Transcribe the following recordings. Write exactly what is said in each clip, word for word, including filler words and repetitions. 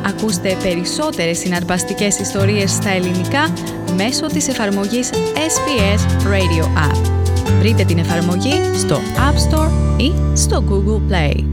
Ακούστε περισσότερες συναρπαστικές ιστορίες στα ελληνικά μέσω της εφαρμογής ες μπι ες Radio App. Βρείτε την εφαρμογή στο App Store ή στο Google Play.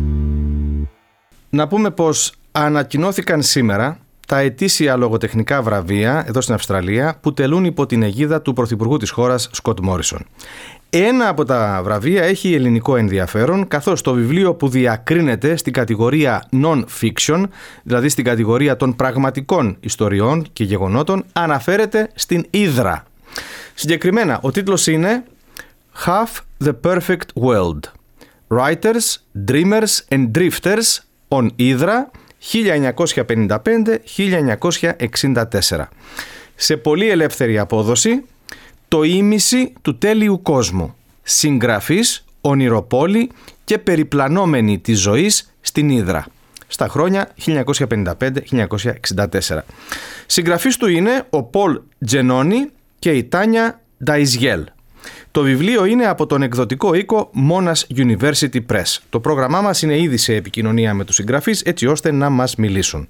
Να πούμε πως ανακοινώθηκαν σήμερα τα ετήσια λογοτεχνικά βραβεία εδώ στην Αυστραλία που τελούν υπό την αιγίδα του Πρωθυπουργού της χώρας Σκοτ Μόρισον. Ένα από τα βραβεία έχει ελληνικό ενδιαφέρον, καθώς το βιβλίο που διακρίνεται στην κατηγορία non-fiction, δηλαδή στην κατηγορία των πραγματικών ιστοριών και γεγονότων, αναφέρεται στην Ύδρα. Συγκεκριμένα, ο τίτλος είναι Half the Perfect World. Writers, Dreamers and Drifters on Ύδρα χίλια εννιακόσια πενήντα πέντε με χίλια εννιακόσια εξήντα τέσσερα. Σε πολύ ελεύθερη απόδοση, το ήμιση του τέλειου κόσμου. Συγγραφής, ονειροπόλη και περιπλανόμενη της ζωής στην Ύδρα. Στα χρόνια χίλια εννιακόσια πενήντα πέντε με χίλια εννιακόσια εξήντα τέσσερα. Συγγραφής του είναι ο Πολ Τζενόνι και η Τάνια Νταϊζιέλ. Το βιβλίο είναι από τον εκδοτικό οίκο Monash University Press. Το πρόγραμμά μας είναι ήδη σε επικοινωνία με τους συγγραφείς έτσι ώστε να μας μιλήσουν.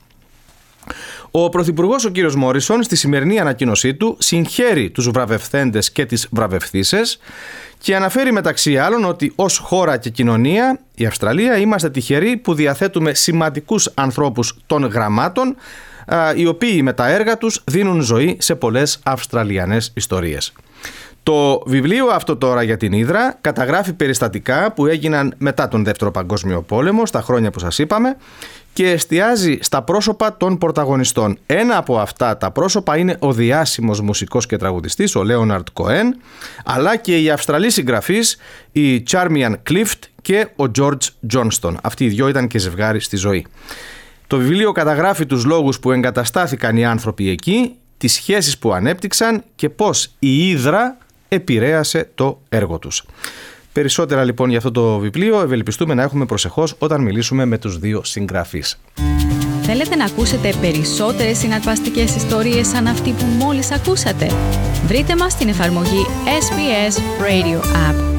Ο Πρωθυπουργός ο κύριος Μόρισον στη σημερινή ανακοίνωσή του συγχαίρει τους βραβευθέντες και τις βραβευθύσες και αναφέρει μεταξύ άλλων ότι ως χώρα και κοινωνία η Αυστραλία είμαστε τυχεροί που διαθέτουμε σημαντικούς ανθρώπους των γραμμάτων οι οποίοι με τα έργα τους δίνουν ζωή σε πολλές αυστραλιανές ιστορίες. Το βιβλίο αυτό τώρα για την Ύδρα καταγράφει περιστατικά που έγιναν μετά τον Δεύτερο Παγκόσμιο Πόλεμο, στα χρόνια που σας είπαμε, και εστιάζει στα πρόσωπα των πρωταγωνιστών. Ένα από αυτά τα πρόσωπα είναι ο διάσημος μουσικός και τραγουδιστής, ο Λέοναρντ Κοέν, αλλά και οι Αυστραλοί συγγραφείς, η Τσάρμιαν Κλίφτ και ο Τζόρτζ Τζόνστον. Αυτοί οι δυο ήταν και ζευγάρι στη ζωή. Το βιβλίο καταγράφει τους λόγους που εγκαταστάθηκαν οι άνθρωποι εκεί, τις σχέσεις που ανέπτυξαν και πώς η Ύδρα επηρέασε το έργο τους. Περισσότερα λοιπόν για αυτό το βιβλίο ευελπιστούμε να έχουμε προσεχώς όταν μιλήσουμε με τους δύο συγγραφείς. Θέλετε να ακούσετε περισσότερες συναρπαστικές ιστορίες σαν αυτή που μόλις ακούσατε? Βρείτε μας στην εφαρμογή ες μπι ες Radio App.